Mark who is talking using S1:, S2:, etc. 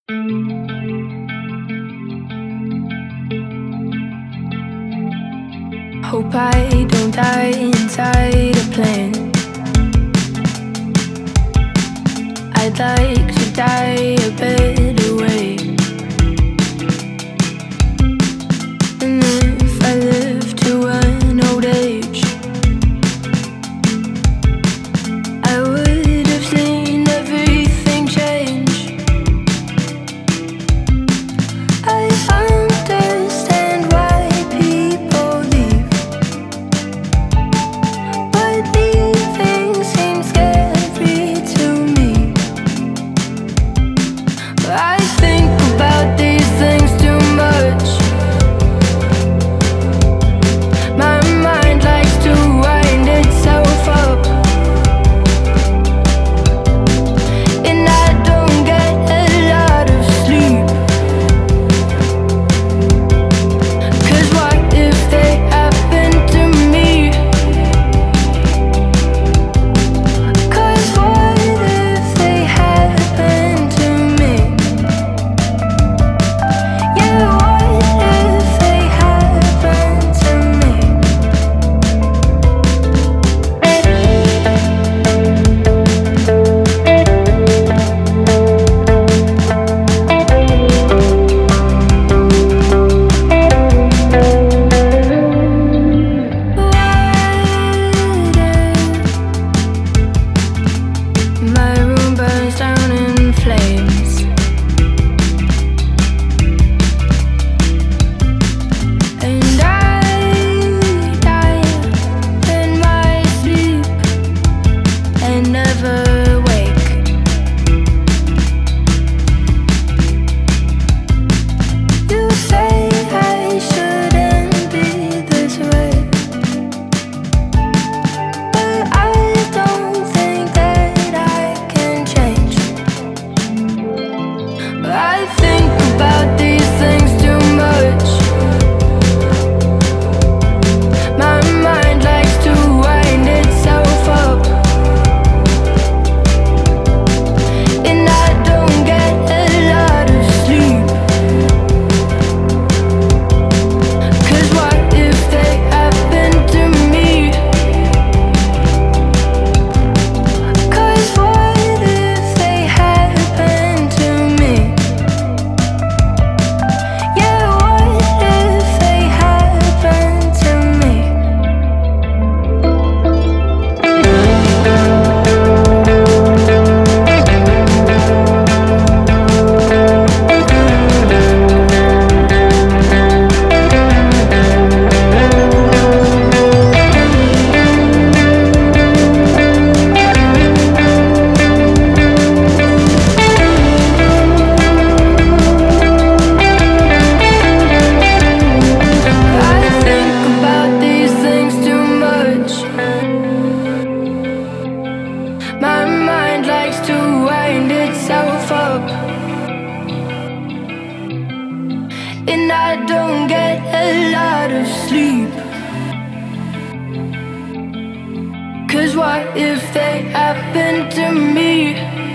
S1: Hope I don't die inside a plane. I'd like to die a better way. And if I live to an old age, I would have seen everything change. I understand why people leave, but leaving seems scary to me. I think about these things too much. My mind likes to wind itself up, and I don't get a lot of sleep. 'Cause what if they happen to me? 'Cause what if they happen to me? Yeah, what if they happen to me? My room burns down in flames, and I die in my sleep and never wake. You say I shouldn't be this way, but I don't think that I can change. I think about these things too much. My mind likes to wind itself up, and I don't get a lot of sleep. 'Cause what if they happen to me? 'Cause what if they happen to me? Yeah, what if they happen to me? I think about these things too much. My mind likes to wind itself up, and I don't get a lot of sleep. 'Cause what if they happen to me?